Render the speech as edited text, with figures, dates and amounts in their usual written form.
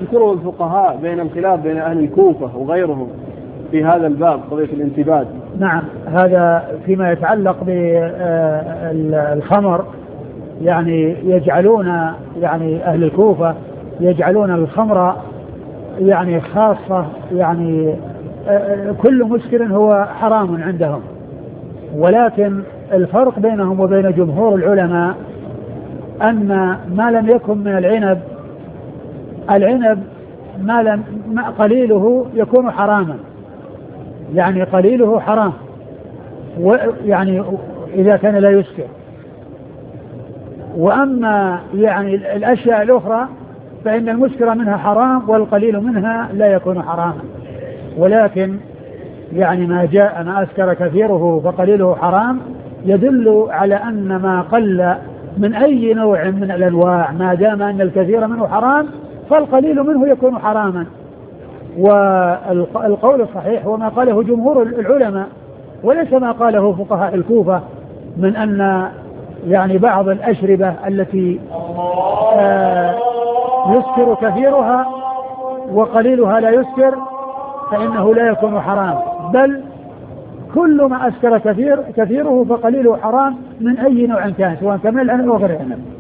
يذكره الفقهاء بين الخلاف بين أهل الكوفة وغيرهم في هذا الباب قضية الانتباد. نعم، هذا فيما يتعلق بالخمر، يعني يجعلون يعني أهل الكوفة يجعلون الخمر يعني خاصة، يعني كل مسكر هو حرام عندهم، ولكن الفرق بينهم وبين جمهور العلماء أن ما لم يكن من العنب ما قليله يكون حراما، يعني قليله حرام، يعني إذا كان لا يسكر. وأما يعني الأشياء الأخرى فإن المسكر منها حرام والقليل منها لا يكون حراما، ولكن يعني ما أسكر كثيره فقليله حرام يدل على أن ما قل من أي نوع من الأنواع ما دام أن الكثير منه حرام فالقليل منه يكون حراما. والقول الصحيح هو ما قاله جمهور العلماء وليس ما قاله فقهاء الكوفة من أن يعني بعض الأشربة التي يسكر كثيرها وقليلها لا يسكر فإنه لا يكون حرام، بل كل ما أسكر كثيره فقليله حرام من أي نوع كان، سواء كان من العنب أو غير العنب.